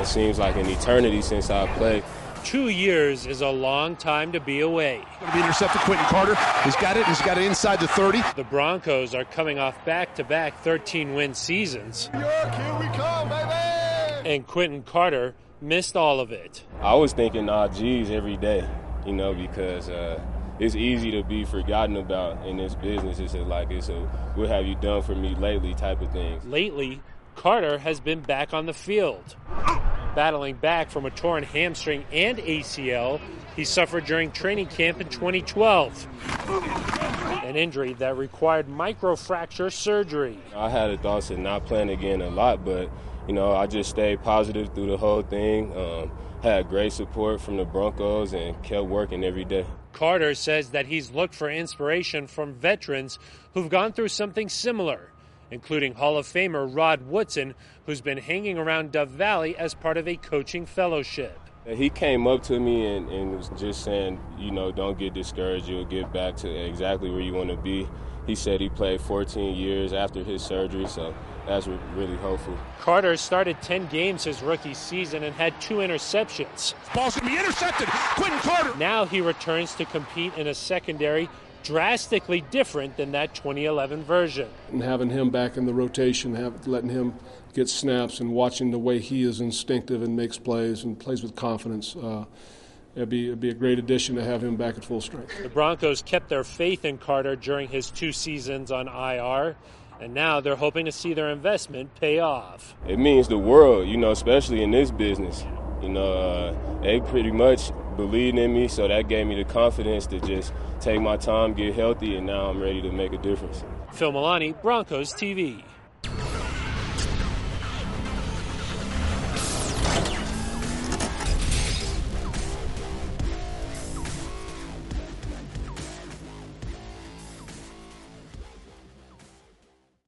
seems like an eternity since I played. 2 years is a long time to be away. Going to be intercepted. Quentin Carter has got it. He's got it inside the 30. The Broncos are coming off back-to-back 13-win seasons. New York, here we come, baby! And Quentin Carter missed all of it. I was thinking, geez, every day, because it's easy to be forgotten about in this business. It's what have you done for me lately type of thing. Lately, Carter has been back on the field. Battling back from a torn hamstring and ACL he suffered during training camp in 2012. An injury that required microfracture surgery. I had the thoughts of not playing again a lot, but, I just stayed positive through the whole thing. Had great support from the Broncos and kept working every day. Carter says that he's looked for inspiration from veterans who've gone through something similar, including Hall of Famer Rod Woodson, who's been hanging around Dove Valley as part of a coaching fellowship. He came up to me and was just saying, don't get discouraged. You'll get back to exactly where you want to be. He said he played 14 years after his surgery, so that's really hopeful. Carter started 10 games his rookie season and had 2 interceptions. Ball's going to be intercepted. Quentin Carter. Now he returns to compete in a secondary drastically different than that 2011 version. And having him back in the rotation, letting him get snaps and watching the way he is instinctive and makes plays and plays with confidence, it'd be a great addition to have him back at full strength. The Broncos kept their faith in Carter during his 2 seasons on IR, and now they're hoping to see their investment pay off. It means the world, especially in this business. They pretty much believed in me, so that gave me the confidence to just take my time, get healthy, and now I'm ready to make a difference. Phil Milani, Broncos TV.